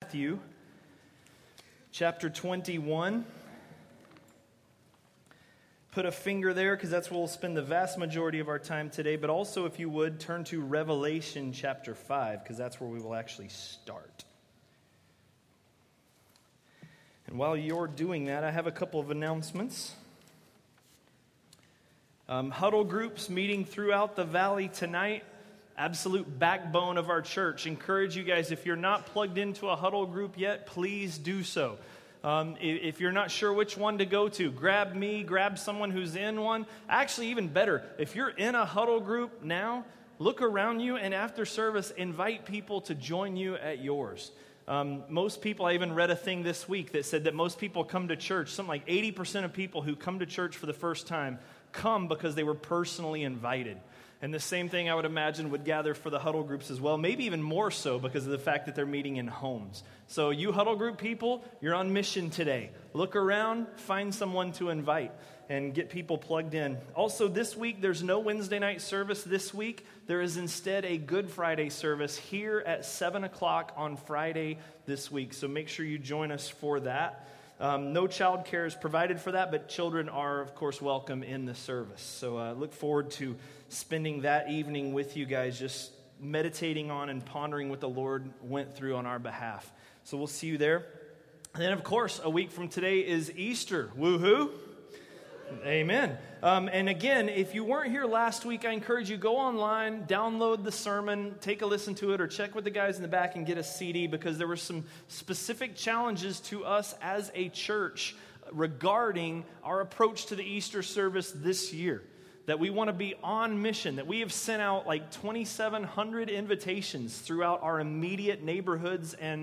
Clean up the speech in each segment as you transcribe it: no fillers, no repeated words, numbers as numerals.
Matthew chapter 21. Put a finger there because that's where we'll spend the vast majority of our time today. But also, if you would, turn to Revelation chapter 5 because that's where we will actually start. And while you're doing that, I have a couple of announcements. Huddle groups meeting throughout the valley tonight. Absolute backbone of our church. Encourage you guys, if you're not plugged into a huddle group yet, please do so. If you're not sure which one to go to, grab me, grab someone who's in one. Actually, even better, if you're in a huddle group now, look around you and after service, invite people to join you at yours. Most people, I even read a thing this week that said that most people come to church, something like 80% of people who come to church for the first time come because they were personally invited. And the same thing I would imagine would gather for the huddle groups as well, maybe even more so because of the fact that they're meeting in homes. So you huddle group people, you're on mission today. Look around, find someone to invite, and get people plugged in. Also this week, there's no Wednesday night service this week. There is instead a Good Friday service here at 7 o'clock on Friday this week. So make sure you join us for that. No child care is provided for that, but children are, of course, welcome in the service. So look forward to spending that evening with you guys, just meditating on and pondering what the Lord went through on our behalf. So we'll see you there. And then, of course, a week from today is Easter. Woohoo! Amen. And again, if you weren't here last week, I encourage you, go online, download the sermon, take a listen to it, or check with the guys in the back and get a CD, because there were some specific challenges to us as a church regarding our approach to the Easter service this year. That we want to be on mission, that we have sent out like 2,700 invitations throughout our immediate neighborhoods and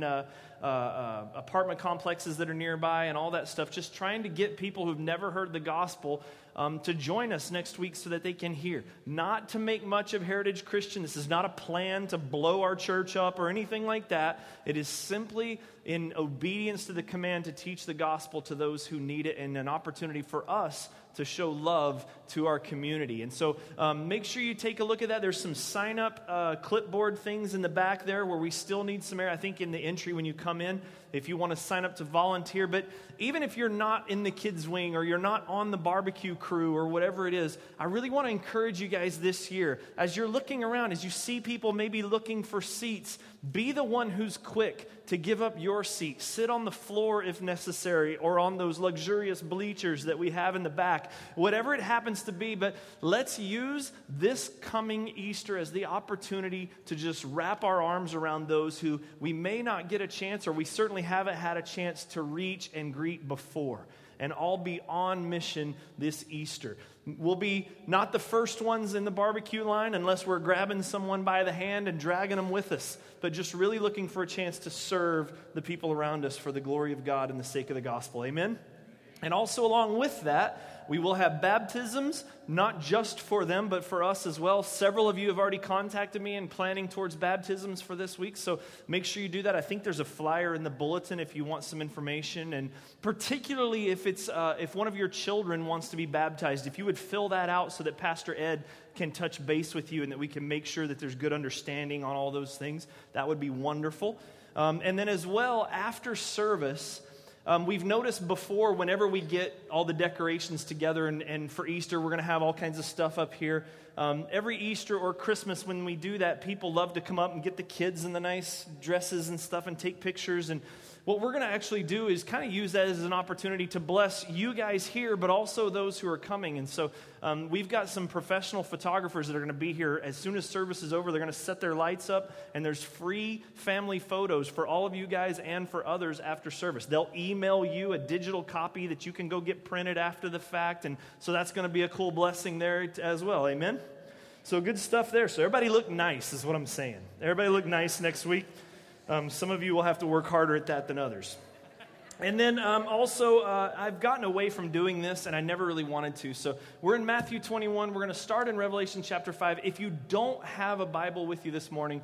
apartment complexes that are nearby and all that stuff, just trying to get people who've never heard the gospel to join us next week so that they can hear. Not to make much of Heritage Christian. This is not a plan to blow our church up or anything like that. It is simply in obedience to the command to teach the gospel to those who need it, and an opportunity for us to show love to our community. And so make sure you take a look at that. There's some sign-up clipboard things in the back there where we still need some air. I think in the entry when you come in, if you want to sign up to volunteer. But even if you're not in the kids' wing or you're not on the barbecue crew or whatever it is, I really want to encourage you guys this year, as you're looking around, as you see people maybe looking for seats, be the one who's quick to give up your seat. Sit on the floor if necessary, or on those luxurious bleachers that we have in the back. Whatever it happens to be, but let's use this coming Easter as the opportunity to just wrap our arms around those who we may not get a chance, or we certainly haven't had a chance to reach and greet before. And all be on mission this Easter. We'll be not the first ones in the barbecue line unless we're grabbing someone by the hand and dragging them with us, but just really looking for a chance to serve the people around us for the glory of God and the sake of the gospel. Amen? And also along with that, we will have baptisms, not just for them, but for us as well. Several of you have already contacted me and planning towards baptisms for this week, so make sure you do that. I think there's a flyer in the bulletin if you want some information, and particularly if one of your children wants to be baptized, if you would fill that out so that Pastor Ed can touch base with you and that we can make sure that there's good understanding on all those things, that would be wonderful. And then as well, after service, we've noticed before, whenever we get all the decorations together, and for Easter, we're going to have all kinds of stuff up here. Every Easter or Christmas, when we do that, people love to come up and get the kids in the nice dresses and stuff and take pictures. And what we're going to actually do is kind of use that as an opportunity to bless you guys here, but also those who are coming. And so we've got some professional photographers that are going to be here. As soon as service is over, they're going to set their lights up, and there's free family photos for all of you guys and for others after service. They'll email you a digital copy that you can go get printed after the fact, and so that's going to be a cool blessing there as well. Amen? So good stuff there. So everybody look nice is what I'm saying. Everybody look nice next week. Some of you will have to work harder at that than others. And then also, I've gotten away from doing this, and I never really wanted to. So we're in Matthew 21. We're going to start in Revelation chapter 5. If you don't have a Bible with you this morning,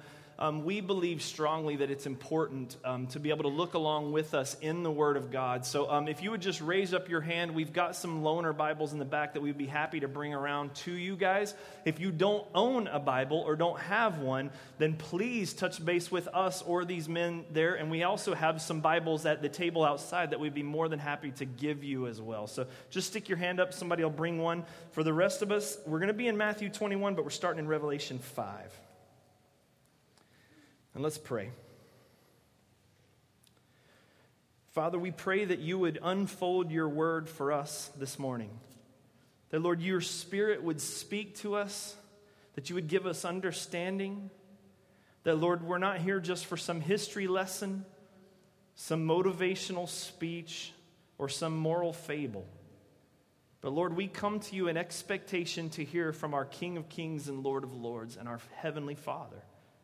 we believe strongly that it's important to be able to look along with us in the Word of God. So if you would just raise up your hand, we've got some loaner Bibles in the back that we'd be happy to bring around to you guys. If you don't own a Bible or don't have one, then please touch base with us or these men there. And we also have some Bibles at the table outside that we'd be more than happy to give you as well. So just stick your hand up. Somebody will bring one. For the rest of us, we're going to be in Matthew 21, but we're starting in Revelation 5. And let's pray. Father, we pray that you would unfold your word for us this morning. That, Lord, your Spirit would speak to us, that you would give us understanding. That, Lord, we're not here just for some history lesson, some motivational speech, or some moral fable. But, Lord, we come to you in expectation to hear from our King of Kings and Lord of Lords and our Heavenly Father.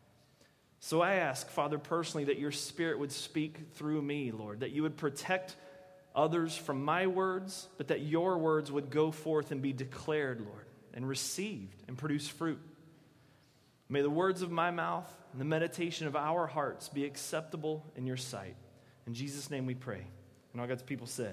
So I ask, Father, personally, that your Spirit would speak through me, Lord, that you would protect others from my words, but that your words would go forth and be declared, Lord, and received and produce fruit. May the words of my mouth and the meditation of our hearts be acceptable in your sight. In Jesus' name we pray. And all God's people said,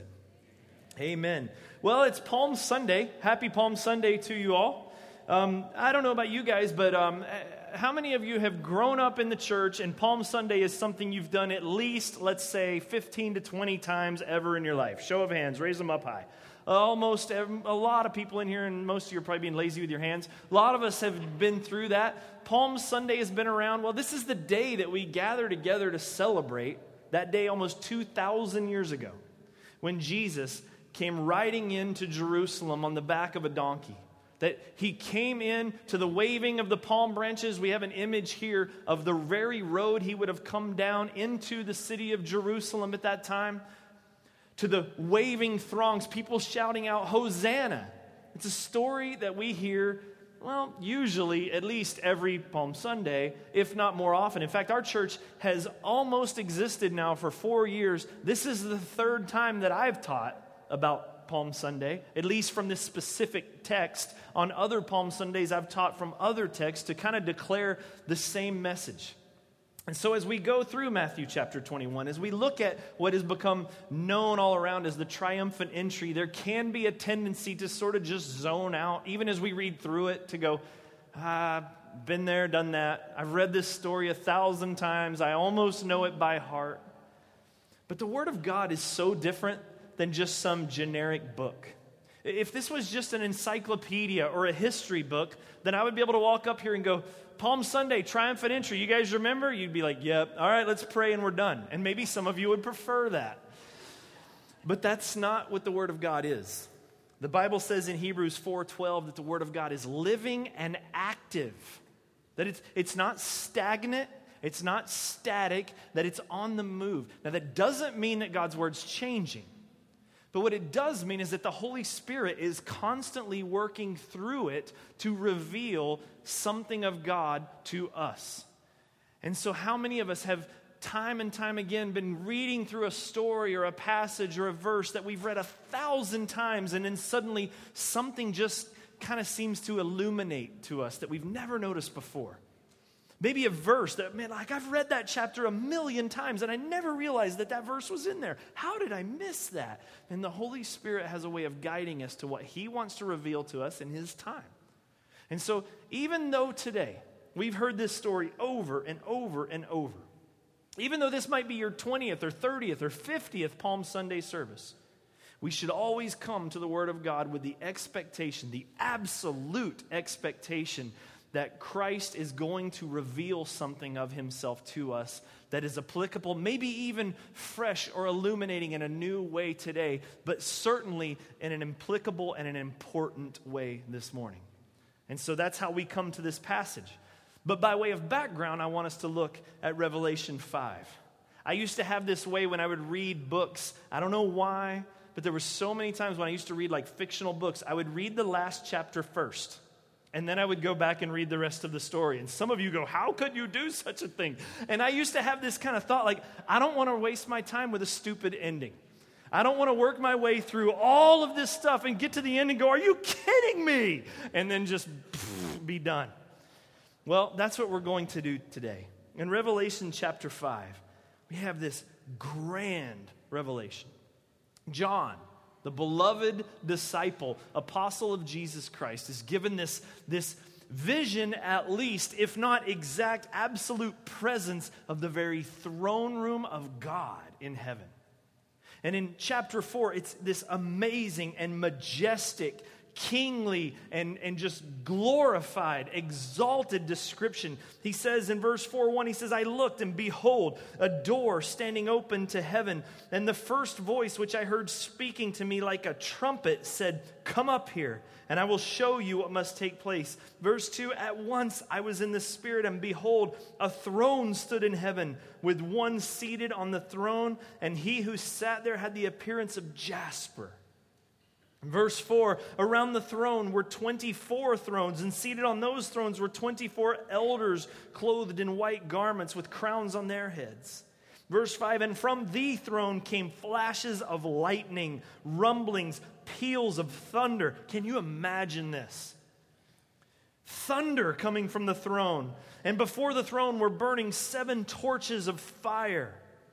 amen. Well, it's Palm Sunday. Happy Palm Sunday to you all. I don't know about you guys, but how many of you have grown up in the church and Palm Sunday is something you've done at least, let's say, 15 to 20 times ever in your life? Show of hands, raise them up high. A lot of people in here, and most of you are probably being lazy with your hands. A lot of us have been through that. Palm Sunday has been around. Well, this is the day that we gather together to celebrate that day almost 2,000 years ago when Jesus came riding into Jerusalem on the back of a donkey. That he came in to the waving of the palm branches. We have an image here of the very road he would have come down into the city of Jerusalem at that time. To the waving throngs, people shouting out, Hosanna. It's a story that we hear, well, usually at least every Palm Sunday, if not more often. In fact, our church has almost existed now for 4 years. This is the third time that I've taught about Palm Sunday, at least from this specific text. On other Palm Sundays, I've taught from other texts to kind of declare the same message. And so as we go through Matthew chapter 21, as we look at what has become known all around as the triumphant entry, there can be a tendency to sort of just zone out, even as we read through it, to go, been there, done that. I've read this story 1,000 times. I almost know it by heart. But the Word of God is so different than just some generic book. If this was just an encyclopedia or a history book, then I would be able to walk up here and go, Palm Sunday, triumphant entry, you guys remember? You'd be like, yep, all right, let's pray and we're done. And maybe some of you would prefer that. But that's not what the Word of God is. The Bible says in Hebrews 4:12 that the Word of God is living and active. That it's not stagnant, it's not static, that it's on the move. Now that doesn't mean that God's Word's changing. But what it does mean is that the Holy Spirit is constantly working through it to reveal something of God to us. And so how many of us have time and time again been reading through a story or a passage or a verse that we've read 1,000 times, and then suddenly something just kind of seems to illuminate to us that we've never noticed before? Maybe a verse that, man, like I've read that chapter 1,000,000 times and I never realized that verse was in there. How did I miss that? And the Holy Spirit has a way of guiding us to what He wants to reveal to us in His time. And so even though today we've heard this story over and over and over, even though this might be your 20th or 30th or 50th Palm Sunday service, we should always come to the Word of God with the expectation, the absolute expectation that Christ is going to reveal something of Himself to us that is applicable, maybe even fresh or illuminating in a new way today, but certainly in an applicable and an important way this morning. And so that's how we come to this passage. But by way of background, I want us to look at Revelation 5. I used to have this way when I would read books. I don't know why, but there were so many times when I used to read like fictional books, I would read the last chapter first. And then I would go back and read the rest of the story. And some of you go, how could you do such a thing? And I used to have this kind of thought, like, I don't want to waste my time with a stupid ending. I don't want to work my way through all of this stuff and get to the end and go, are you kidding me? And then just be done. Well, that's what we're going to do today. In Revelation chapter 5, we have this grand revelation. John, the beloved disciple, apostle of Jesus Christ, is given this vision, at least, if not exact, absolute presence of the very throne room of God in heaven. And in chapter 4, it's this amazing and majestic, kingly, and just glorified, exalted description. He says in verse 4:1, he says, I looked, and behold, a door standing open to heaven. And the first voice which I heard speaking to me like a trumpet said, come up here, and I will show you what must take place. Verse 2, at once I was in the Spirit, and behold, a throne stood in heaven, with one seated on the throne, and he who sat there had the appearance of jasper. Verse 4, around the throne were 24 thrones, and seated on those thrones were 24 elders clothed in white garments with crowns on their heads. Verse 5, and from the throne came flashes of lightning, rumblings, peals of thunder. Can you imagine this? Thunder coming from the throne. And before the throne were burning 7 torches of fire.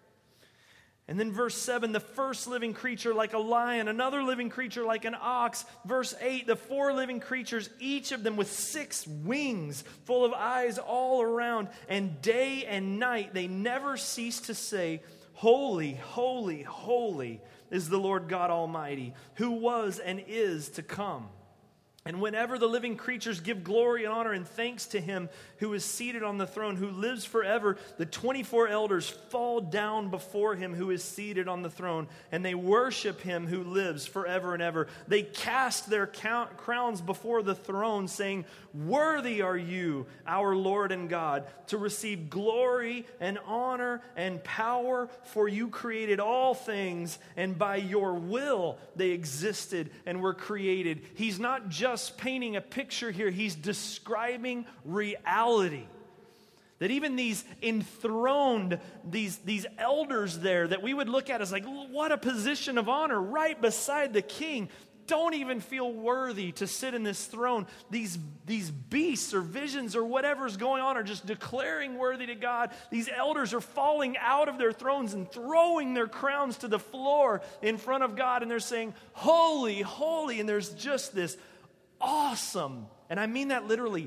And then verse 7, the first living creature like a lion, another living creature like an ox. Verse 8, the 4 living creatures, each of them with 6 wings, full of eyes all around. And day and night they never cease to say, holy, holy, holy is the Lord God Almighty, who was and is to come. And whenever the living creatures give glory and honor and thanks to him who is seated on the throne, who lives forever, the 24 elders fall down before him who is seated on the throne, and they worship him who lives forever and ever. They cast their crowns before the throne, saying, worthy are you, our Lord and God, to receive glory and honor and power, for you created all things, and by your will they existed and were created. He's not just painting a picture here, he's describing reality. That even these enthroned, these elders there that we would look at as like, what a position of honor right beside the king, don't even feel worthy to sit in this throne. These beasts or visions or whatever's going on are just declaring worthy to God. These elders are falling out of their thrones and throwing their crowns to the floor in front of God, and they're saying, holy, holy, and there's just this awesome, and I mean that literally,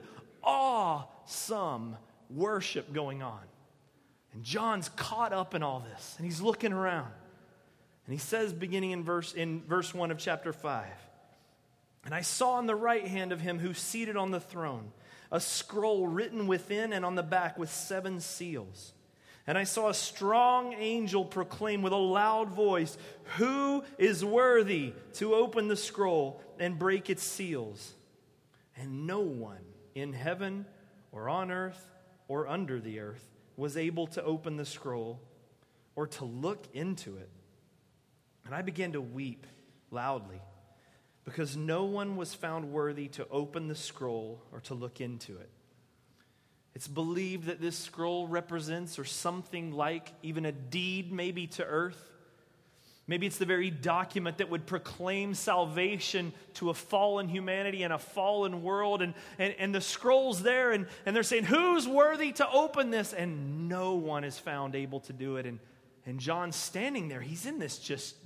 awesome worship going on. And John's caught up in all this, and he's looking around. And he says, beginning in verse 1 of chapter 5, and I saw on the right hand of him who's seated on the throne a scroll written within and on the back with 7 seals. And I saw a strong angel proclaim with a loud voice, who is worthy to open the scroll and break its seals? And no one in heaven or on earth or under the earth was able to open the scroll or to look into it. And I began to weep loudly, because no one was found worthy to open the scroll or to look into it. It's believed that this scroll represents, or something like, even a deed maybe to earth. Maybe it's the very document that would proclaim salvation to a fallen humanity and a fallen world. And the scroll's there, and they're saying, who's worthy to open this? And no one is found able to do it. And John's standing there. He's in this just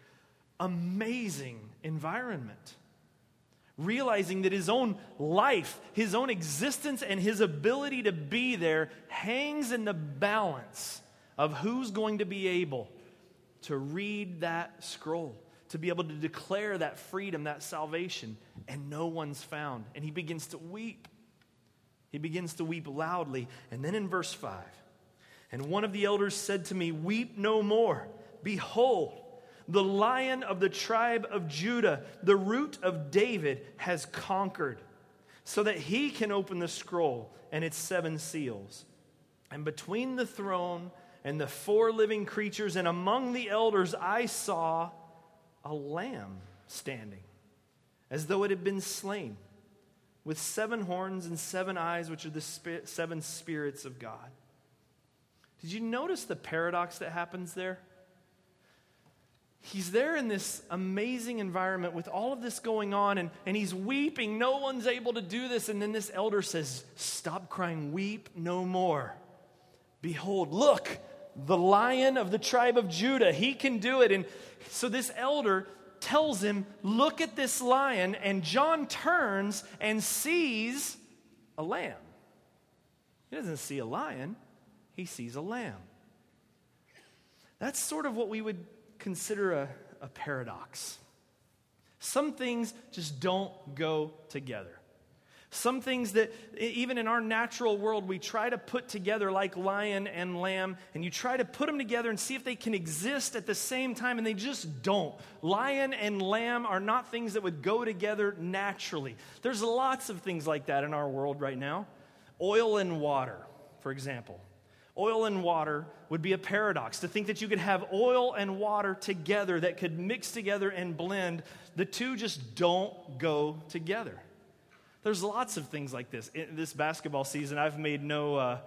amazing environment, realizing that his own life, his own existence, and his ability to be there hangs in the balance of who's going to be able to read that scroll, to be able to declare that freedom, that salvation, and no one's found. And he begins to weep. He begins to weep loudly. And then in verse 5, and one of the elders said to me, weep no more. Behold, the Lion of the tribe of Judah, the Root of David, has conquered, so that he can open the scroll and its 7 seals. And between the throne and the 4 living creatures and among the elders, I saw a lamb standing, as though it had been slain, with 7 horns and 7 eyes, which are the 7 spirits of God. Did you notice the paradox that happens there? He's there in this amazing environment with all of this going on, and he's weeping. No one's able to do this. And then this elder says, stop crying, weep no more. Behold, look, the Lion of the tribe of Judah, he can do it. And so this elder tells him, look at this lion, and John turns and sees a lamb. He doesn't see a lion, he sees a lamb. That's sort of what we would consider a paradox. Some things just don't go together. Some things that, even in our natural world, we try to put together like lion and lamb, and you try to put them together and see if they can exist at the same time, and they just don't. Lion and lamb are not things that would go together naturally. There's lots of things like that in our world right now. Oil and water, for example. Oil and water would be a paradox. To think that you could have oil and water together that could mix together and blend, the two just don't go together. There's lots of things like this. In this basketball season, I've made no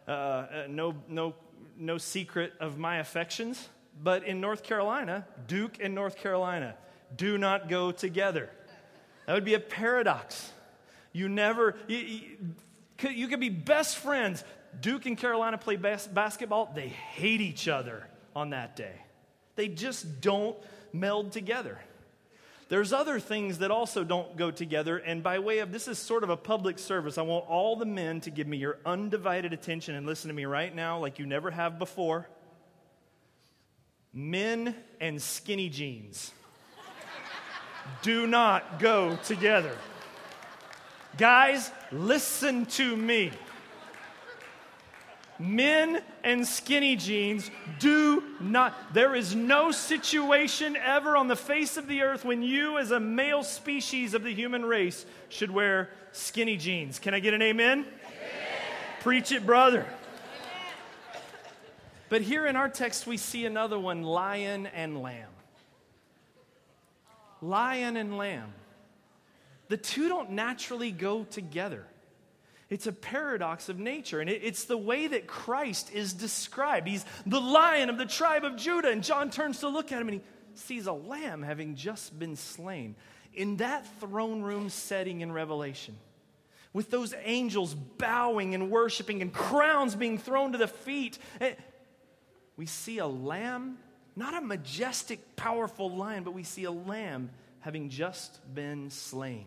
secret of my affections. But in North Carolina, Duke and North Carolina do not go together. That would be a paradox. You could be best friends. Duke and Carolina play basketball. They hate each other on that day. They just don't meld together. There's other things that also don't go together, and by way of, this is sort of a public service, I want all the men to give me your undivided attention and listen to me right now like you never have before. Men and skinny jeans do not go together. Guys, listen to me. Men and skinny jeans do not. There is no situation ever on the face of the earth when you, as a male species of the human race, should wear skinny jeans. Can I get an amen? Amen. Preach it, brother. Amen. But here in our text, we see another one, lion and lamb. Lion and lamb. The two don't naturally go together. It's a paradox of nature, and it's the way that Christ is described. He's the Lion of the tribe of Judah, and John turns to look at him, and he sees a lamb having just been slain. In that throne room setting in Revelation, with those angels bowing and worshiping and crowns being thrown to the feet, we see a lamb, not a majestic, powerful lion, but we see a lamb having just been slain.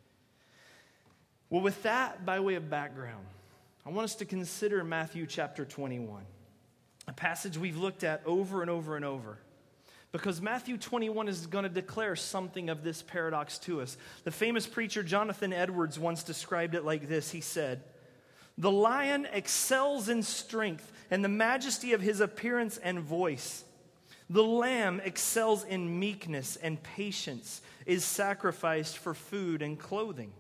Well, with that by way of background, I want us to consider Matthew chapter 21, a passage we've looked at over and over and over, because Matthew 21 is going to declare something of this paradox to us. The famous preacher Jonathan Edwards once described it like this. He said, "The lion excels in strength and the majesty of his appearance and voice. The lamb excels in meekness and patience, is sacrificed for food and clothing."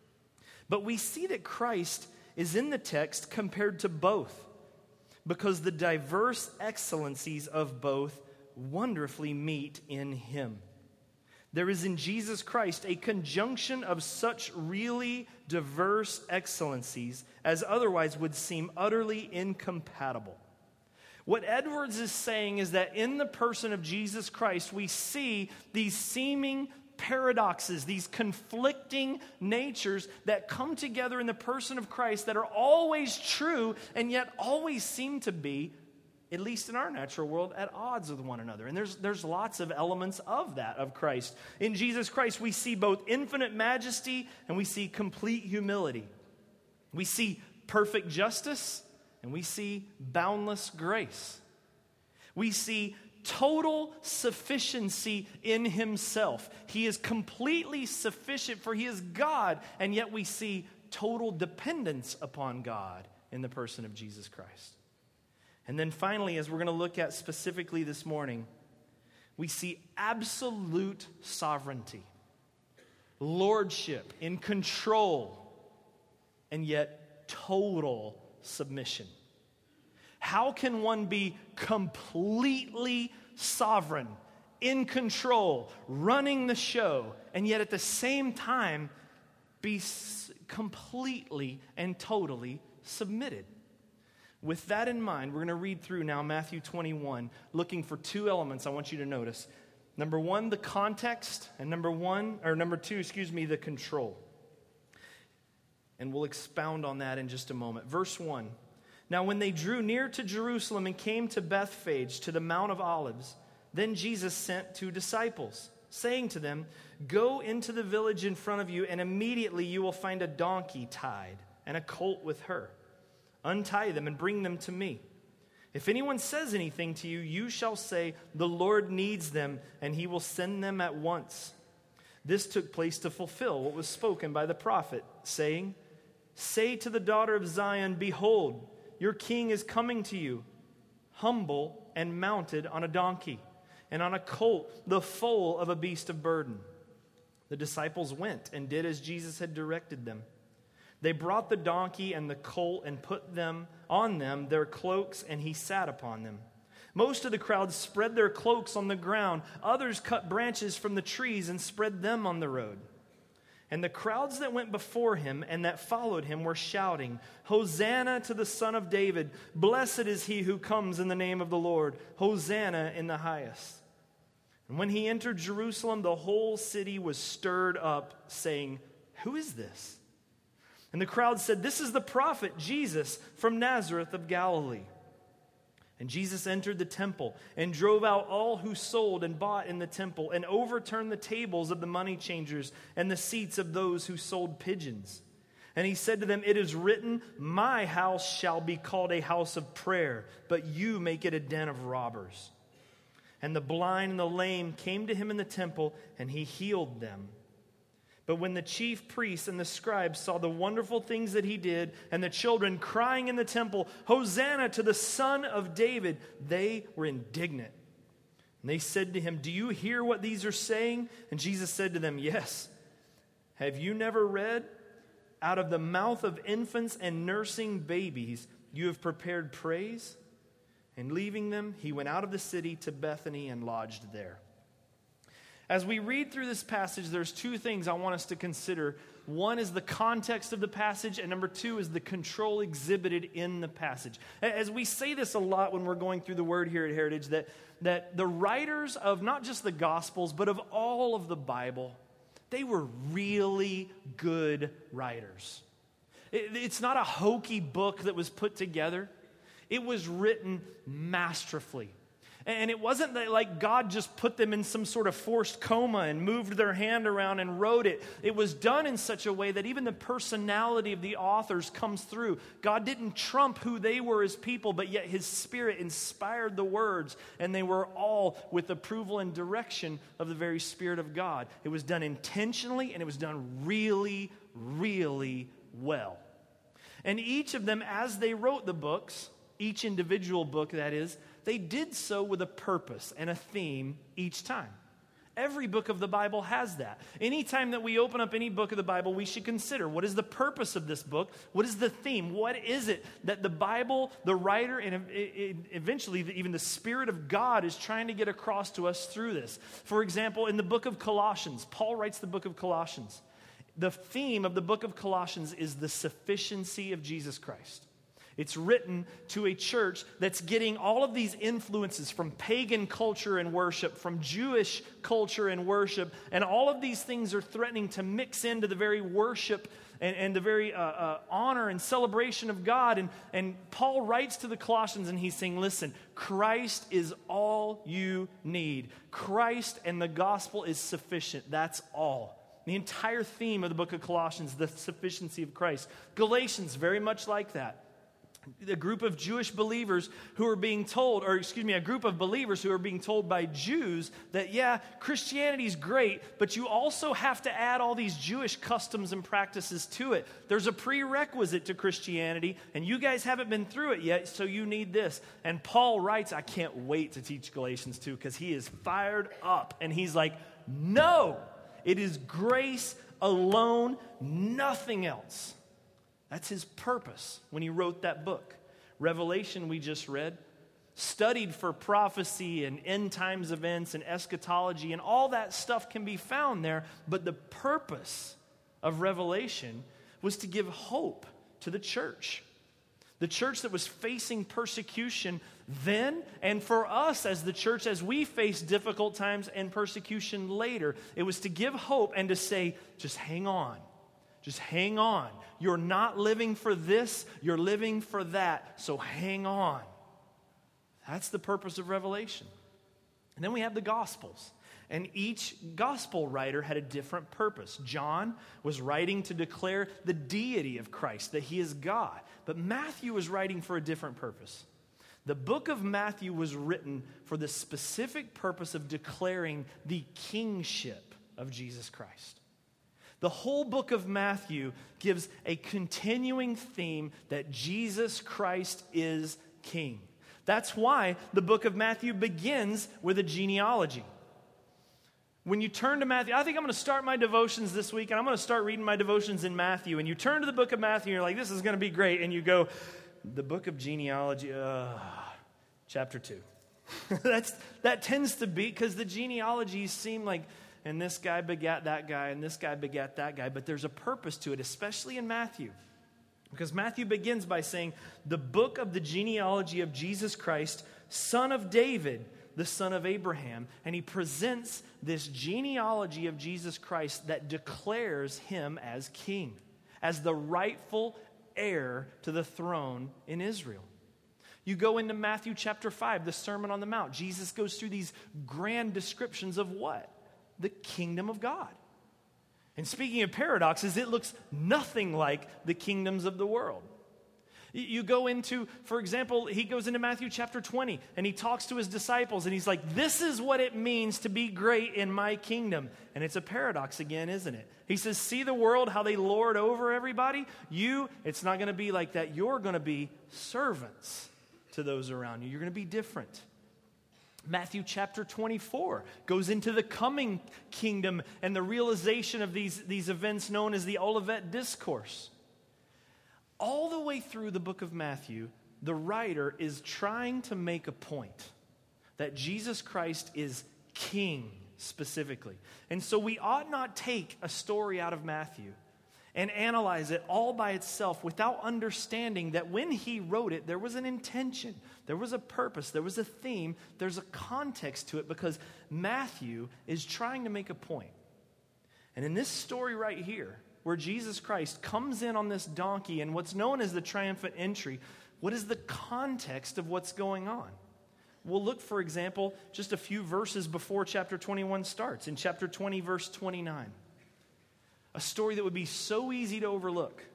But we see that Christ is in the text compared to both, because the diverse excellencies of both wonderfully meet in him. There is in Jesus Christ a conjunction of such really diverse excellencies as otherwise would seem utterly incompatible. What Edwards is saying is that in the person of Jesus Christ, we see these seeming paradoxes, these conflicting natures that come together in the person of Christ that are always true and yet always seem to be, at least in our natural world, at odds with one another. And there's lots of elements of that, of Christ. In Jesus Christ, we see both infinite majesty and we see complete humility. We see perfect justice and we see boundless grace. We see total sufficiency in himself. He is completely sufficient, for he is God, and yet we see total dependence upon God in the person of Jesus Christ. And then finally, as we're going to look at specifically this morning, we see absolute sovereignty, lordship, in control, and yet total submission. How can one be completely sovereign, in control, running the show, and yet at the same time be completely and totally submitted? With that in mind, we're going to read through now Matthew 21, looking for two elements I want you to notice. Number one, the context, and number two, the control. And we'll expound on that in just a moment. Verse 1. Now when they drew near to Jerusalem and came to Bethphage, to the Mount of Olives, then Jesus sent 2 disciples, saying to them, "Go into the village in front of you, and immediately you will find a donkey tied and a colt with her. Untie them and bring them to me. If anyone says anything to you, you shall say, 'The Lord needs them,' and he will send them at once." This took place to fulfill what was spoken by the prophet, saying, "Say to the daughter of Zion, behold, your king is coming to you, humble and mounted on a donkey, and on a colt, the foal of a beast of burden." The disciples went and did as Jesus had directed them. They brought the donkey and the colt and put them on them their cloaks, and he sat upon them. Most of the crowd spread their cloaks on the ground. Others cut branches from the trees and spread them on the road. And the crowds that went before him and that followed him were shouting, "Hosanna to the Son of David! Blessed is he who comes in the name of the Lord! Hosanna in the highest!" And when he entered Jerusalem, the whole city was stirred up, saying, "Who is this?" And the crowd said, "This is the prophet Jesus from Nazareth of Galilee." And Jesus entered the temple and drove out all who sold and bought in the temple, and overturned the tables of the money changers and the seats of those who sold pigeons. And he said to them, "It is written, 'My house shall be called a house of prayer,' but you make it a den of robbers." And the blind and the lame came to him in the temple, and he healed them. But when the chief priests and the scribes saw the wonderful things that he did, and the children crying in the temple, "Hosanna to the Son of David," they were indignant. And they said to him, "Do you hear what these are saying?" And Jesus said to them, "Yes. Have you never read, 'Out of the mouth of infants and nursing babies you have prepared praise'?" And leaving them, he went out of the city to Bethany and lodged there. As we read through this passage, there's 2 things I want us to consider. One is the context of the passage, and number 2 is the control exhibited in the passage. As we say this a lot when we're going through the Word here at Heritage, that the writers of not just the Gospels, but of all of the Bible, they were really good writers. It's not a hokey book that was put together. It was written masterfully. And it wasn't that like God just put them in some sort of forced coma and moved their hand around and wrote it. It was done in such a way that even the personality of the authors comes through. God didn't trump who they were as people, but yet his Spirit inspired the words, and they were all with approval and direction of the very Spirit of God. It was done intentionally, and it was done really, really well. And each of them, as they wrote the books, each individual book that is, they did so with a purpose and a theme each time. Every book of the Bible has that. Anytime that we open up any book of the Bible, we should consider, what is the purpose of this book? What is the theme? What is it that the Bible, the writer, and eventually even the Spirit of God is trying to get across to us through this? For example, in the book of Colossians, Paul writes the book of Colossians. The theme of the book of Colossians is the sufficiency of Jesus Christ. It's written to a church that's getting all of these influences from pagan culture and worship, from Jewish culture and worship, and all of these things are threatening to mix into the very worship and the very honor and celebration of God. And Paul writes to the Colossians, and he's saying, listen, Christ is all you need. Christ and the gospel is sufficient. That's all. The entire theme of the book of Colossians, the sufficiency of Christ. Galatians, very much like that. A group of Jewish believers who are being told, a group of believers who are being told by Jews that, yeah, Christianity's great, but you also have to add all these Jewish customs and practices to it. There's a prerequisite to Christianity, and you guys haven't been through it yet, so you need this. And Paul writes, I can't wait to teach Galatians 2, because he is fired up, and he's like, no, it is grace alone, nothing else. That's his purpose when he wrote that book. Revelation, we just read, studied for prophecy and end times events and eschatology, and all that stuff can be found there. But the purpose of Revelation was to give hope to the church. The church that was facing persecution then, and for us as the church, as we face difficult times and persecution later, it was to give hope and to say, just hang on. Just hang on. You're not living for this, you're living for that. So hang on. That's the purpose of Revelation. And then we have the Gospels. And each gospel writer had a different purpose. John was writing to declare the deity of Christ, that he is God. But Matthew was writing for a different purpose. The book of Matthew was written for the specific purpose of declaring the kingship of Jesus Christ. The whole book of Matthew gives a continuing theme that Jesus Christ is king. That's why the book of Matthew begins with a genealogy. When you turn to Matthew, I think I'm going to start my devotions this week, and I'm going to start reading my devotions in Matthew. And you turn to the book of Matthew, and you're like, this is going to be great. And you go, the book of genealogy, chapter 2. That tends to be, because the genealogies seem like, and this guy begat that guy, and this guy begat that guy. But there's a purpose to it, especially in Matthew. Because Matthew begins by saying, the book of the genealogy of Jesus Christ, son of David, the son of Abraham. And he presents this genealogy of Jesus Christ that declares him as king, as the rightful heir to the throne in Israel. You go into Matthew chapter 5, the Sermon on the Mount. Jesus goes through these grand descriptions of what? The kingdom of God. And speaking of paradoxes, it looks nothing like the kingdoms of the world. You go into, for example, he goes into Matthew chapter 20, and he talks to his disciples, and he's like, this is what it means to be great in my kingdom. And it's a paradox again, isn't it? He says, see the world, how they lord over everybody? It's not going to be like that. You're going to be servants to those around you. You're going to be different. Matthew chapter 24 goes into the coming kingdom and the realization of these events known as the Olivet Discourse. All the way through the book of Matthew, the writer is trying to make a point that Jesus Christ is king specifically. And so we ought not take a story out of Matthew and analyze it all by itself without understanding that when he wrote it, there was an intention, there was a purpose, there was a theme, there's a context to it, because Matthew is trying to make a point. And in this story right here, where Jesus Christ comes in on this donkey and what's known as the triumphant entry, what is the context of what's going on? We'll look, for example, just a few verses before chapter 21 starts, in chapter 20, verse 29. A story that would be so easy to overlook.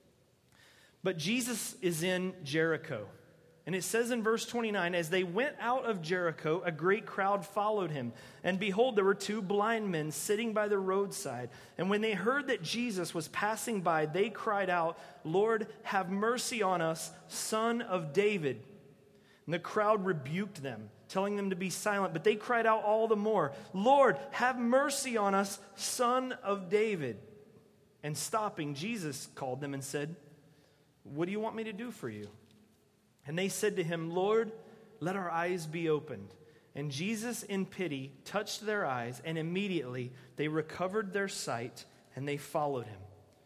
But Jesus is in Jericho. And it says in verse 29, as they went out of Jericho, a great crowd followed him. And behold, there were two blind men sitting by the roadside. And when they heard that Jesus was passing by, they cried out, Lord, have mercy on us, Son of David. And the crowd rebuked them, telling them to be silent. But they cried out all the more, Lord, have mercy on us, Son of David. And stopping, Jesus called them and said, what do you want me to do for you? And they said to him, Lord, let our eyes be opened. And Jesus, in pity, touched their eyes, and immediately they recovered their sight, and they followed him.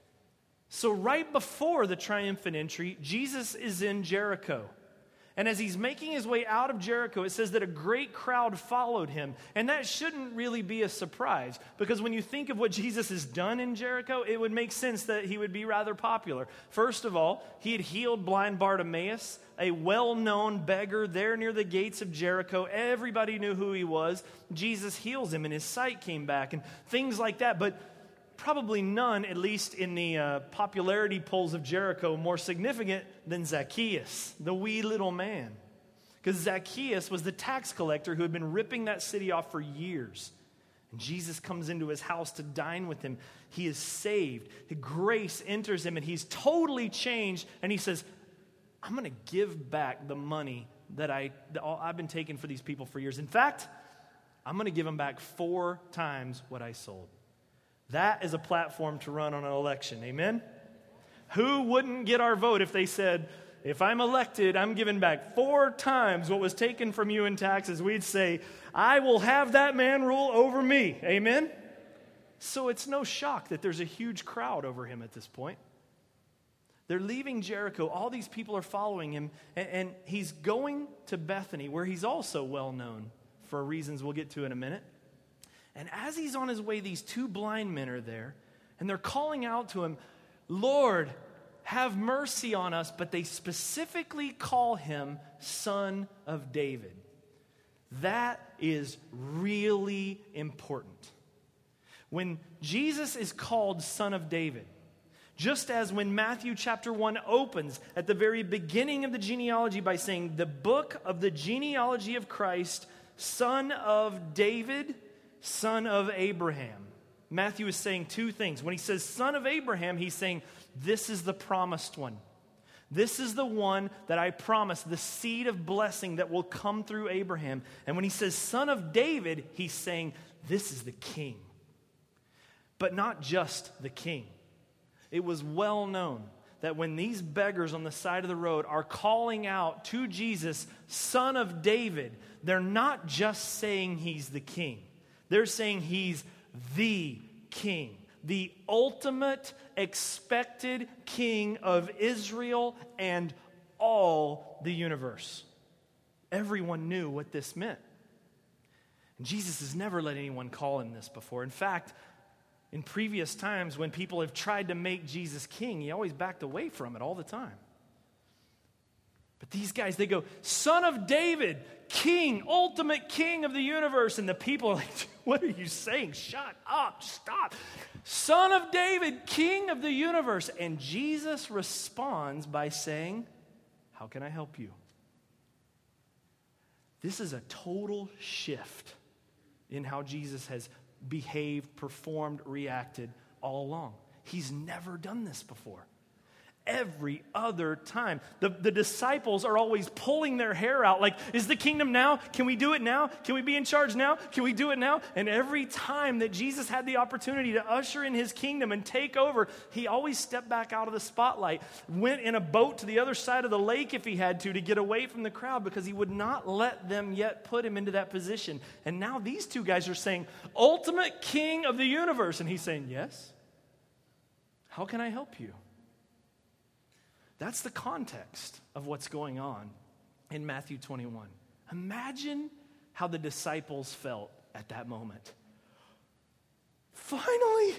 So right before the triumphant entry, Jesus is in Jericho. And as he's making his way out of Jericho, it says that a great crowd followed him. And that shouldn't really be a surprise, because when you think of what Jesus has done in Jericho, it would make sense that he would be rather popular. First of all, he had healed blind Bartimaeus, a well-known beggar there near the gates of Jericho. Everybody knew who he was. Jesus heals him, and his sight came back, and things like that. But probably none, at least in the popularity polls of Jericho, more significant than Zacchaeus, the wee little man. Because Zacchaeus was the tax collector who had been ripping that city off for years. And Jesus comes into his house to dine with him. He is saved. Grace enters him, and he's totally changed. And he says, I'm going to give back the money that I've been taking for these people for years. In fact, I'm going to give them back 4 times what I sold. That is a platform to run on an election. Amen? Who wouldn't get our vote if they said, if I'm elected, I'm giving back 4 times what was taken from you in taxes? We'd say, I will have that man rule over me. Amen? So it's no shock that there's a huge crowd over him at this point. They're leaving Jericho. All these people are following him. And he's going to Bethany, where he's also well known for reasons we'll get to in a minute. And as he's on his way, these 2 blind men are there, And they're calling out to him, Lord, have mercy on us. But they specifically call him Son of David. That is really important. When Jesus is called Son of David, just as when Matthew chapter 1 opens at the very beginning of the genealogy by saying, the book of the genealogy of Christ, son of David, son of Abraham. Matthew is saying two things. When he says son of Abraham, he's saying, this is the promised one. This is the one that I promised, the seed of blessing that will come through Abraham. And when he says son of David, he's saying, this is the king. But not just the king. It was well known that when these beggars on the side of the road are calling out to Jesus, Son of David, they're not just saying he's the king. They're saying he's the king, the ultimate expected king of Israel and all the universe. Everyone knew what this meant. And Jesus has never let anyone call him this before. In fact, in previous times when people have tried to make Jesus king, he always backed away from it all the time. But these guys, they go, Son of David, king, ultimate king of the universe. And the people are like, what are you saying? Shut up, stop. Son of David, king of the universe. And Jesus responds by saying, how can I help you? This is a total shift in how Jesus has behaved, performed, reacted all along. He's never done this before. Every other time, the disciples are always pulling their hair out like, is the kingdom now? Can we do it now? Can we be in charge now? Can we do it now? And every time that Jesus had the opportunity to usher in his kingdom and take over, he always stepped back out of the spotlight, went in a boat to the other side of the lake if he had to get away from the crowd because he would not let them yet put him into that position. And now these two guys are saying, ultimate king of the universe. And he's saying, yes. How can I help you? That's the context of what's going on in Matthew 21. Imagine how the disciples felt at that moment. Finally! I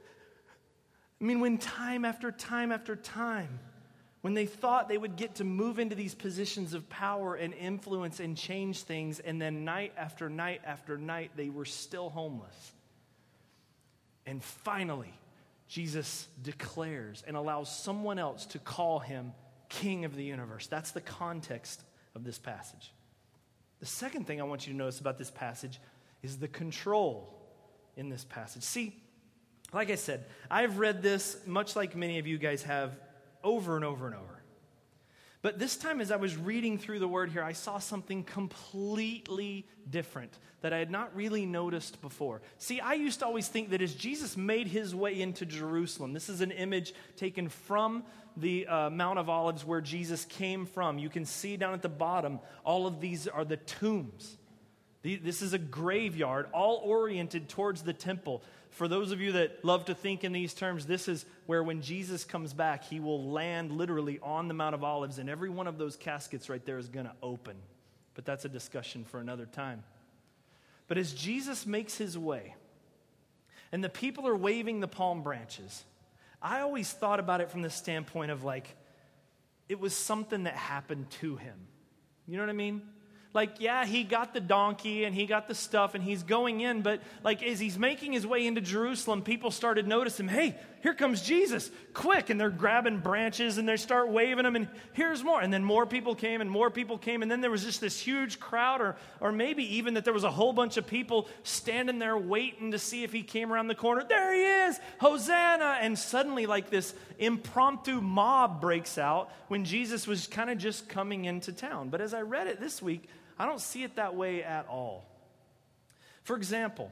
mean, when time after time after time, when they thought they would get to move into these positions of power and influence and change things, and then night after night after night, they were still homeless. And finally, Jesus declares and allows someone else to call him King of the universe. That's the context of this passage. The second thing I want you to notice about this passage is the control in this passage. See, like I said, I've read this, much like many of you guys have, over and over and over. But this time as I was reading through the word here, I saw something completely different that I had not really noticed before. See, I used to always think that as Jesus made his way into Jerusalem, this is an image taken from the Mount of Olives where Jesus came from. You can see down at the bottom, all of these are the tombs. This is a graveyard, all oriented towards the temple. For those of you that love to think in these terms, this is where when Jesus comes back, he will land literally on the Mount of Olives, and every one of those caskets right there is going to open. But that's a discussion for another time. But as Jesus makes his way, and the people are waving the palm branches, I always thought about it from the standpoint of like, it was something that happened to him. You know what I mean? Like, yeah, he got the donkey and he got the stuff and he's going in, but like as he's making his way into Jerusalem, people started noticing, hey, here comes Jesus, quick. And they're grabbing branches and they start waving them and here's more. And then more people came and then there was just this huge crowd or maybe even that there was a whole bunch of people standing there waiting to see if he came around the corner. There he is, Hosanna. And suddenly like this impromptu mob breaks out when Jesus was kind of just coming into town. But as I read it this week, I don't see it that way at all. For example,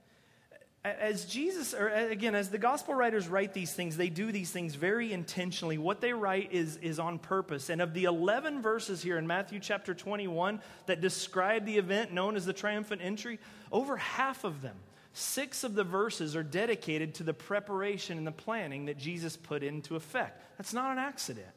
as the gospel writers write these things, they do these things very intentionally. What they write is on purpose. And of the 11 verses here in Matthew chapter 21 that describe the event known as the triumphant entry, over half of them, 6 of the verses are dedicated to the preparation and the planning that Jesus put into effect. That's not an accident.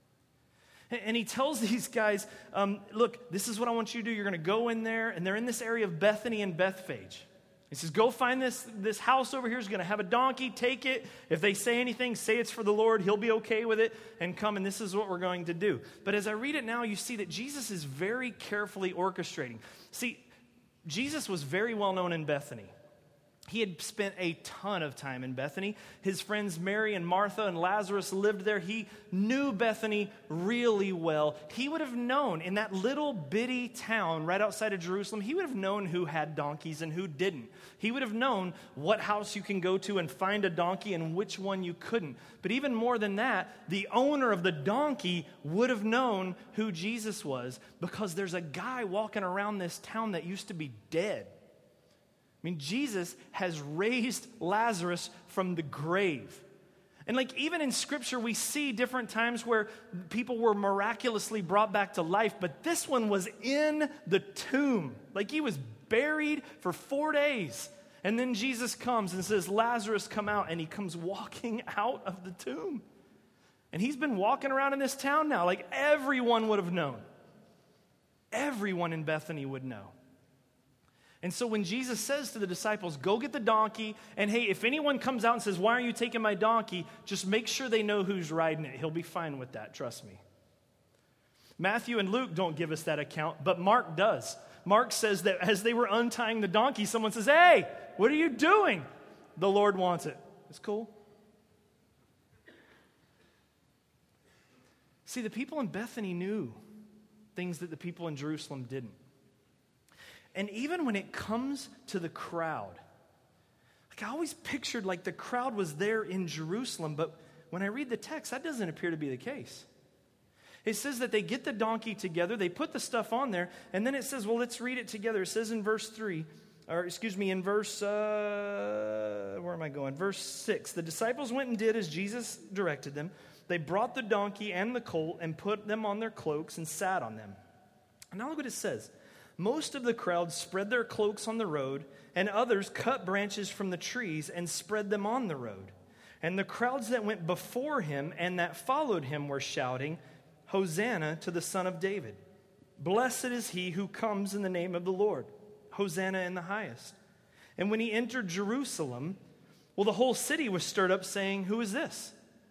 And he tells these guys, look, this is what I want you to do. You're going to go in there, and they're in this area of Bethany and Bethphage. He says, go find this house over here. Is going to have a donkey. Take it. If they say anything, say it's for the Lord. He'll be okay with it. And come, and this is what we're going to do. But as I read it now, you see that Jesus is very carefully orchestrating. See, Jesus was very well known in Bethany. He had spent a ton of time in Bethany. His friends Mary and Martha and Lazarus lived there. He knew Bethany really well. He would have known in that little bitty town right outside of Jerusalem, he would have known who had donkeys and who didn't. He would have known what house you can go to and find a donkey and which one you couldn't. But even more than that, the owner of the donkey would have known who Jesus was, because there's a guy walking around this town that used to be dead. I mean, Jesus has raised Lazarus from the grave. And like even in Scripture, we see different times where people were miraculously brought back to life, but this one was in the tomb. Like he was buried for 4 days. And then Jesus comes and says, Lazarus, come out. And he comes walking out of the tomb. And he's been walking around in this town now. Like everyone would have known. Everyone in Bethany would know. And so when Jesus says to the disciples, go get the donkey, and hey, if anyone comes out and says, why aren't you taking my donkey? Just make sure they know who's riding it. He'll be fine with that, trust me. Matthew and Luke don't give us that account, but Mark does. Mark says that as they were untying the donkey, someone says, hey, what are you doing? The Lord wants it. It's cool. See, the people in Bethany knew things that the people in Jerusalem didn't. And even when it comes to the crowd, like I always pictured like the crowd was there in Jerusalem, but when I read the text, that doesn't appear to be the case. It says that they get the donkey together, they put the stuff on there, and then it says, well, let's read it together. It says in verse 3, in verse, where am I going? Verse 6, the disciples went and did as Jesus directed them. They brought the donkey and the colt and put them on their cloaks and sat on them. And now look what it says. Most of the crowd spread their cloaks on the road, and others cut branches from the trees and spread them on the road. And the crowds that went before him and that followed him were shouting, Hosanna to the Son of David. Blessed is he who comes in the name of the Lord. Hosanna in the highest. And when he entered Jerusalem, well, the whole city was stirred up saying, who is this?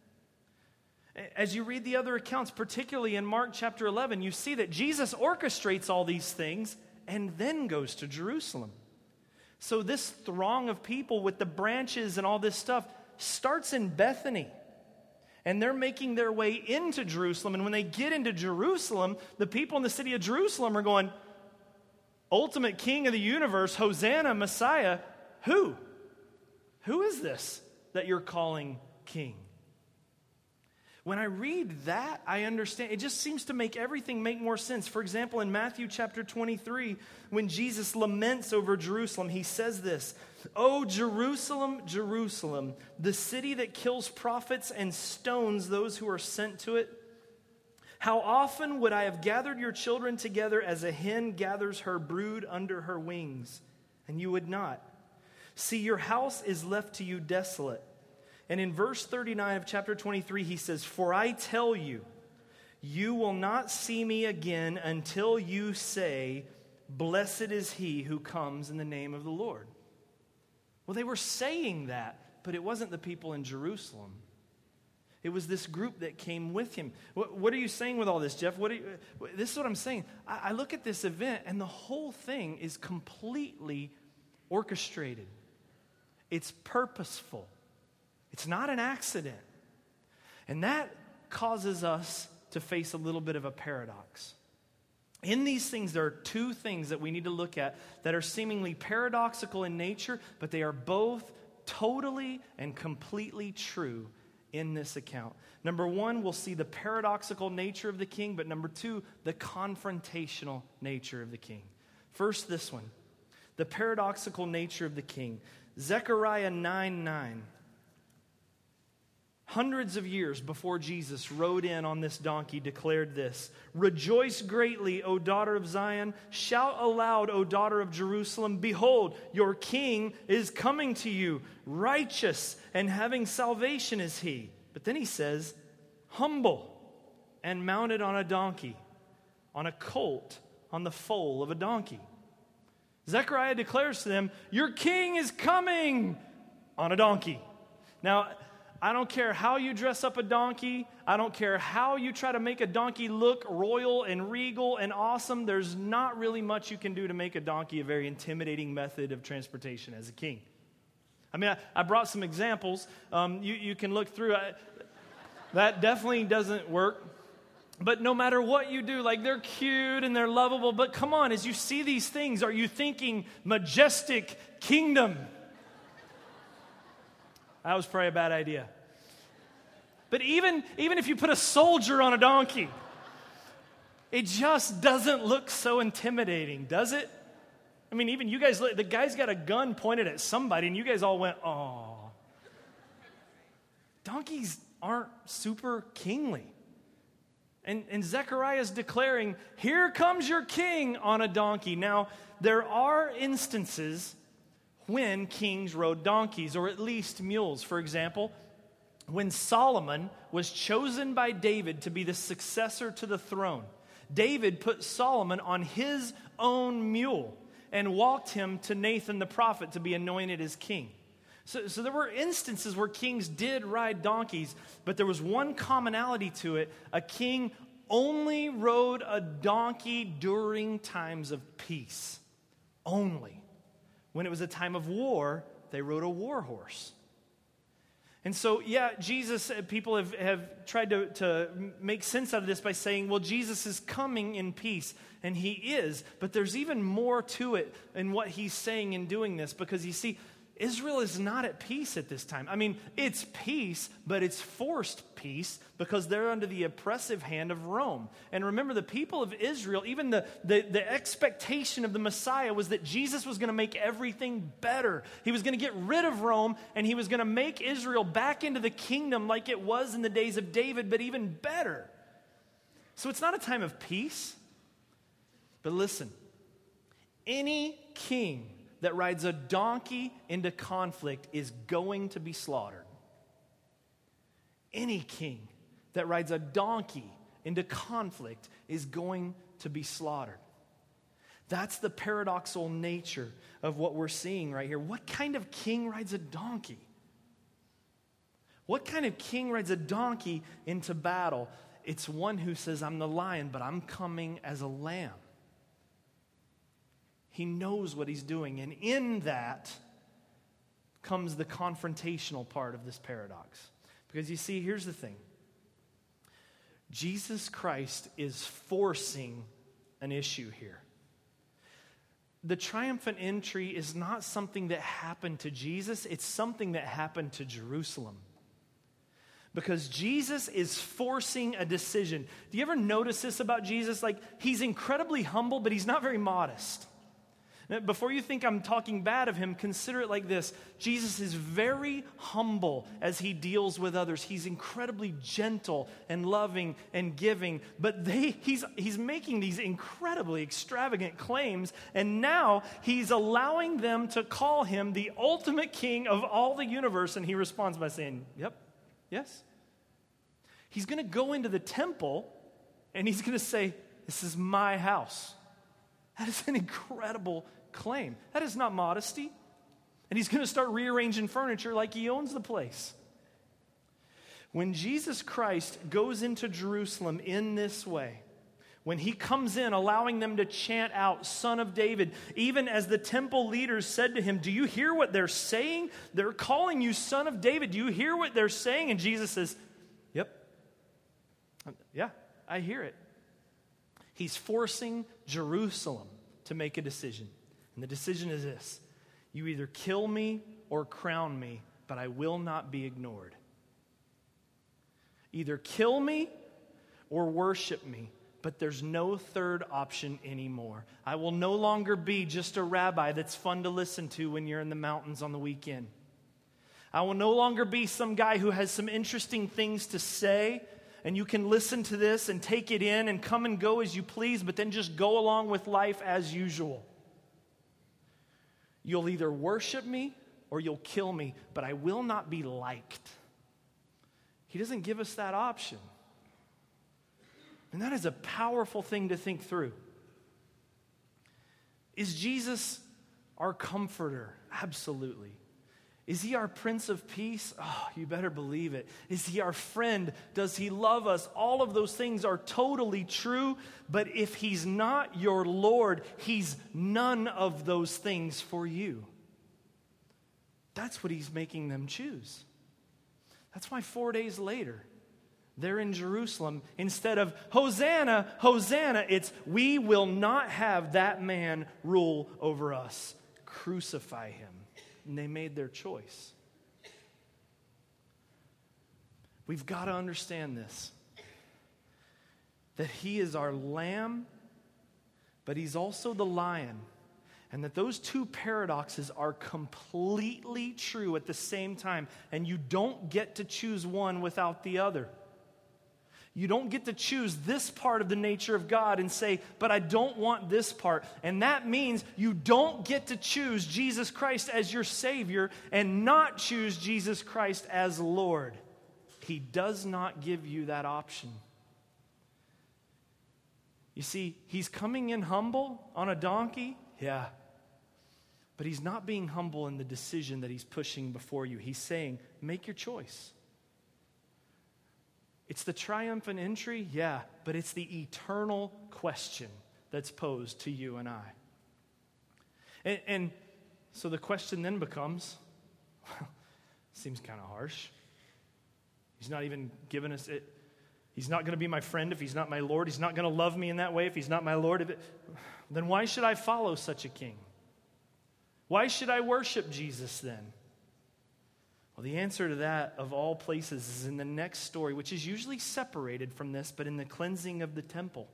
As you read the other accounts, particularly in Mark chapter 11, you see that Jesus orchestrates all these things and then goes to Jerusalem. So this throng of people with the branches and all this stuff starts in Bethany. And they're making their way into Jerusalem. And when they get into Jerusalem, the people in the city of Jerusalem are going, ultimate king of the universe, Hosanna, Messiah, who? Who is this that you're calling king? When I read that, I understand. It just seems to make everything make more sense. For example, in Matthew chapter 23, when Jesus laments over Jerusalem, he says this, "O Jerusalem, Jerusalem, the city that kills prophets and stones those who are sent to it. How often would I have gathered your children together as a hen gathers her brood under her wings, and you would not. See, your house is left to you desolate." And in verse 39 of chapter 23, he says, "For I tell you, you will not see me again until you say, 'Blessed is he who comes in the name of the Lord.'" Well, they were saying that, but it wasn't the people in Jerusalem. It was this group that came with him. What are you saying with all this, Jeff? This is what I'm saying. I look at this event, and the whole thing is completely orchestrated. It's purposeful. It's not an accident. And that causes us to face a little bit of a paradox. In these things, there are two things that we need to look at that are seemingly paradoxical in nature, but they are both totally and completely true in this account. Number one, we'll see the paradoxical nature of the king, but number two, the confrontational nature of the king. First, this one, the paradoxical nature of the king. Zechariah 9:9. Hundreds of years before Jesus rode in on this donkey, declared this, "Rejoice greatly, O daughter of Zion. Shout aloud, O daughter of Jerusalem. Behold, your king is coming to you. Righteous and having salvation is he." But then he says, "Humble and mounted on a donkey, on a colt, on the foal of a donkey." Zechariah declares to them, your king is coming on a donkey. Now, I don't care how you dress up a donkey. I don't care how you try to make a donkey look royal and regal and awesome. There's not really much you can do to make a donkey a very intimidating method of transportation as a king. I mean, I brought some examples. You can look through. That definitely doesn't work. But no matter what you do, like they're cute and they're lovable. But come on, as you see these things, are you thinking majestic kingdom? That was probably a bad idea. But even if you put a soldier on a donkey, it just doesn't look so intimidating, does it? I mean, even you guys, the guy's got a gun pointed at somebody, and you guys all went, oh. Donkeys aren't super kingly. And Zechariah's declaring, here comes your king on a donkey. Now, there are instances when kings rode donkeys, or at least mules. For example, when Solomon was chosen by David to be the successor to the throne, David put Solomon on his own mule and walked him to Nathan the prophet to be anointed as king. So there were instances where kings did ride donkeys, but there was one commonality to it. A king only rode a donkey during times of peace. Only. When it was a time of war, they rode a war horse. And so, yeah, Jesus, people have tried to make sense out of this by saying, well, Jesus is coming in peace, and he is. But there's even more to it in what he's saying in doing this, because you see, Israel is not at peace at this time. I mean, it's peace, but it's forced peace because they're under the oppressive hand of Rome. And remember, the people of Israel, even the expectation of the Messiah was that Jesus was going to make everything better. He was going to get rid of Rome, and he was going to make Israel back into the kingdom like it was in the days of David, but even better. So it's not a time of peace. But listen, any king that rides a donkey into conflict is going to be slaughtered. Any king that rides a donkey into conflict is going to be slaughtered. That's the paradoxical nature of what we're seeing right here. What kind of king rides a donkey? What kind of king rides a donkey into battle? It's one who says, I'm the lion, but I'm coming as a lamb. He knows what he's doing, and in that comes the confrontational part of this paradox. Because you see, here's the thing. Jesus Christ is forcing an issue here. The triumphant entry is not something that happened to Jesus, it's something that happened to Jerusalem. Because Jesus is forcing a decision. Do you ever notice this about Jesus? Like, he's incredibly humble, but he's not very modest. Before you think I'm talking bad of him, consider it like this. Jesus is very humble as he deals with others. He's incredibly gentle and loving and giving. But he's making these incredibly extravagant claims, and now he's allowing them to call him the ultimate king of all the universe, and he responds by saying, yep, yes. He's going to go into the temple, and he's going to say, this is my house. That is an incredible claim. That is not modesty. And he's going to start rearranging furniture like he owns the place. When Jesus Christ goes into Jerusalem in this way, when he comes in allowing them to chant out, Son of David, even as the temple leaders said to him, do you hear what they're saying? They're calling you Son of David. Do you hear what they're saying? And Jesus says, yep. Yeah, I hear it. He's forcing Jerusalem to make a decision. And the decision is this: you either kill me or crown me, but I will not be ignored. Either kill me or worship me, but there's no third option anymore. I will no longer be just a rabbi that's fun to listen to when you're in the mountains on the weekend. I will no longer be some guy who has some interesting things to say, and you can listen to this and take it in and come and go as you please, but then just go along with life as usual. You'll either worship me or you'll kill me, but I will not be liked. He doesn't give us that option. And that is a powerful thing to think through. Is Jesus our comforter? Absolutely. Is he our Prince of Peace? Oh, you better believe it. Is he our friend? Does he love us? All of those things are totally true, but if he's not your Lord, he's none of those things for you. That's what he's making them choose. That's why 4 days later, they're in Jerusalem. Instead of, Hosanna, Hosanna, it's, we will not have that man rule over us. Crucify him. And they made their choice. We've got to understand this. That he is our lamb, but he's also the lion. And that those two paradoxes are completely true at the same time. And you don't get to choose one without the other. You don't get to choose this part of the nature of God and say, but I don't want this part. And that means you don't get to choose Jesus Christ as your Savior and not choose Jesus Christ as Lord. He does not give you that option. You see, he's coming in humble on a donkey, yeah. But he's not being humble in the decision that he's pushing before you. He's saying, make your choice. It's the triumphant entry, yeah, but it's the eternal question that's posed to you and I. And so the question then becomes, well, seems kind of harsh. He's not even giving us it. He's not going to be my friend if he's not my Lord. He's not going to love me in that way if he's not my Lord. Then why should I follow such a king? Why should I worship Jesus then? Well, the answer to that, of all places, is in the next story, which is usually separated from this, but in the cleansing of the temple.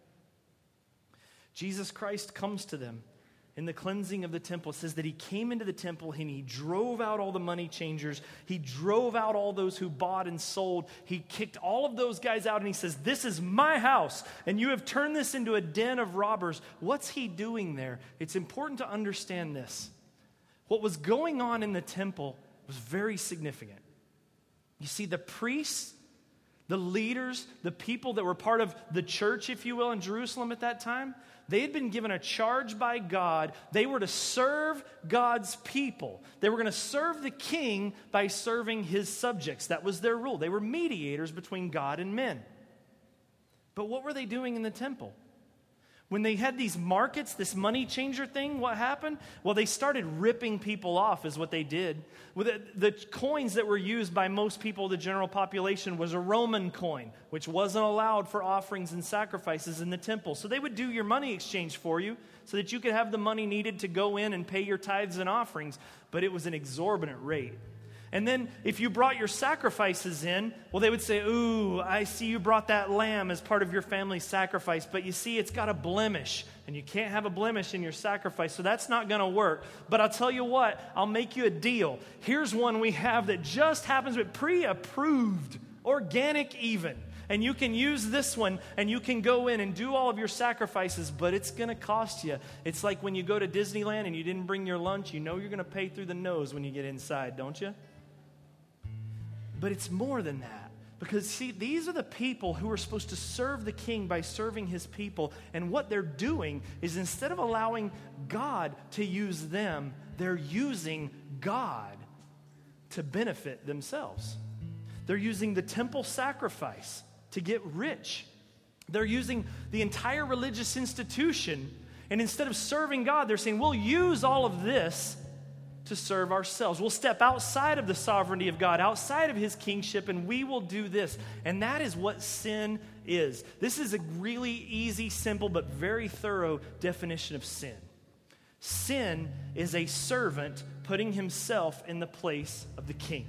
Jesus Christ comes to them in the cleansing of the temple. It says that he came into the temple and he drove out all the money changers. He drove out all those who bought and sold. He kicked all of those guys out and he says, this is my house and you have turned this into a den of robbers. What's he doing there? It's important to understand this. What was going on in the temple was very significant. You see, the priests, the leaders, the people that were part of the church, if you will, in Jerusalem at that time, they had been given a charge by God. They were to serve God's people. They were going to serve the king by serving his subjects. That was their rule. They were mediators between God and men. But what were they doing in the temple? When they had these markets, this money changer thing, what happened? Well, they started ripping people off is what they did. The coins that were used by most people, the general population, was a Roman coin, which wasn't allowed for offerings and sacrifices in the temple. So they would do your money exchange for you so that you could have the money needed to go in and pay your tithes and offerings. But it was an exorbitant rate. And then if you brought your sacrifices in, well, they would say, ooh, I see you brought that lamb as part of your family's sacrifice, but you see it's got a blemish, and you can't have a blemish in your sacrifice, so that's not going to work. But I'll tell you what, I'll make you a deal. Here's one we have that just happens with pre-approved, organic even. And you can use this one, and you can go in and do all of your sacrifices, but it's going to cost you. It's like when you go to Disneyland and you didn't bring your lunch, you know you're going to pay through the nose when you get inside, don't you? But it's more than that. Because, see, these are the people who are supposed to serve the king by serving his people. And what they're doing is instead of allowing God to use them, they're using God to benefit themselves. They're using the temple sacrifice to get rich. They're using the entire religious institution. And instead of serving God, they're saying, we'll use all of this to serve ourselves. We'll step outside of the sovereignty of God, outside of his kingship, and we will do this. And that is what sin is. This is a really easy, simple, but very thorough definition of sin. Sin is a servant putting himself in the place of the king.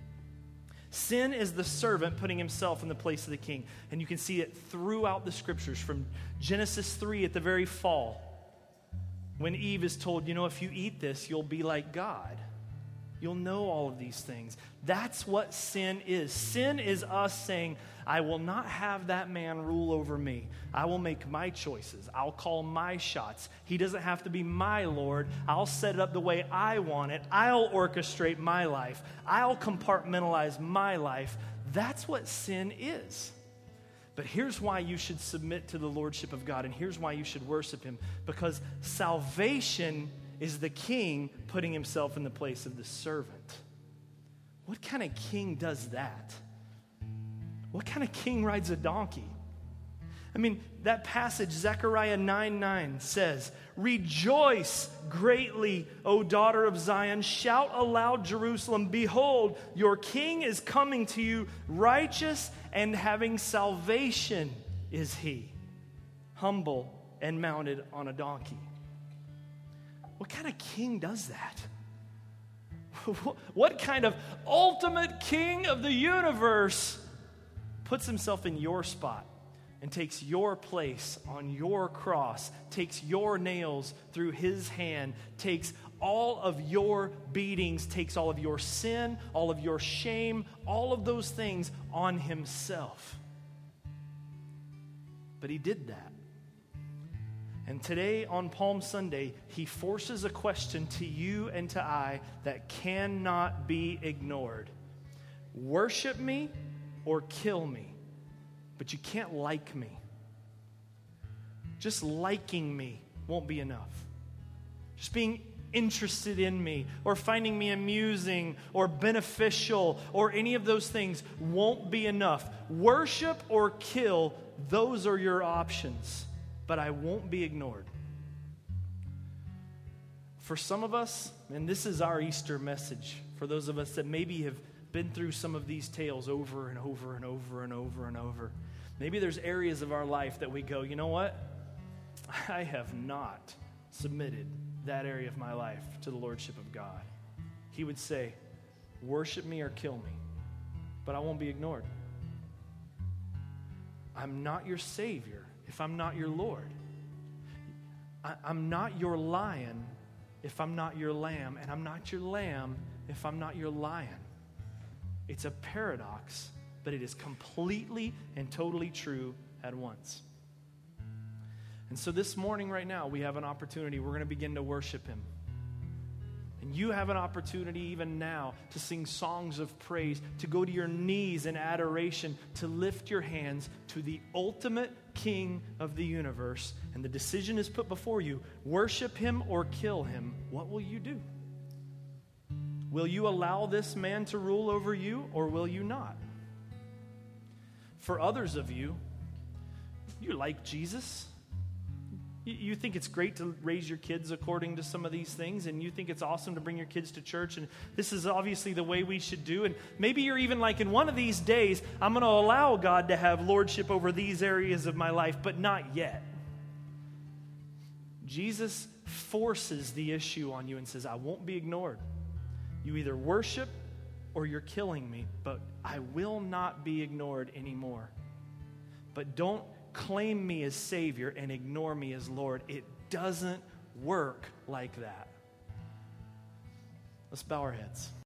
Sin is the servant putting himself in the place of the king. And you can see it throughout the scriptures, from Genesis 3 at the very fall. When Eve is told, you know, if you eat this, you'll be like God. You'll know all of these things. That's what sin is. Sin is us saying, I will not have that man rule over me. I will make my choices. I'll call my shots. He doesn't have to be my Lord. I'll set it up the way I want it. I'll orchestrate my life. I'll compartmentalize my life. That's what sin is. But here's why you should submit to the lordship of God, and here's why you should worship him. Because salvation is the king putting himself in the place of the servant. What kind of king does that? What kind of king rides a donkey? I mean, that passage, Zechariah 9:9 says, "Rejoice greatly, O daughter of Zion. Shout aloud, Jerusalem. Behold, your king is coming to you. Righteous and having salvation is he, humble and mounted on a donkey." What kind of king does that? What kind of ultimate king of the universe puts himself in your spot and takes your place on your cross, takes your nails through his hand, takes all of your beatings, takes all of your sin, all of your shame, all of those things on himself? But he did that. And today on Palm Sunday, he forces a question to you and to I that cannot be ignored. Worship me or kill me, but you can't like me. Just liking me won't be enough. Just being interested in me or finding me amusing or beneficial or any of those things won't be enough. Worship or kill, those are your options. But I won't be ignored. For some of us, and this is our Easter message, for those of us that maybe have been through some of these tales over and over and over and over and over, maybe there's areas of our life that we go, you know what? I have not submitted that area of my life to the Lordship of God. He would say, worship me or kill me, but I won't be ignored. I'm not your Savior if I'm not your Lord. I'm not your lion if I'm not your lamb, and I'm not your lamb if I'm not your lion. It's a paradox, but it is completely and totally true at once. And so this morning right now, we have an opportunity. We're going to begin to worship him. And you have an opportunity even now to sing songs of praise, to go to your knees in adoration, to lift your hands to the ultimate King of the universe. And the decision is put before you. Worship him or kill him. What will you do? Will you allow this man to rule over you, or will you not? For others of you, you like Jesus. You think it's great to raise your kids according to some of these things, and you think it's awesome to bring your kids to church, and this is obviously the way we should do. And maybe you're even like, in one of these days, I'm going to allow God to have lordship over these areas of my life, but not yet. Jesus forces the issue on you and says, I won't be ignored. You either worship or you're killing me, but I will not be ignored anymore. But don't claim me as Savior and ignore me as Lord. It doesn't work like that. Let's bow our heads.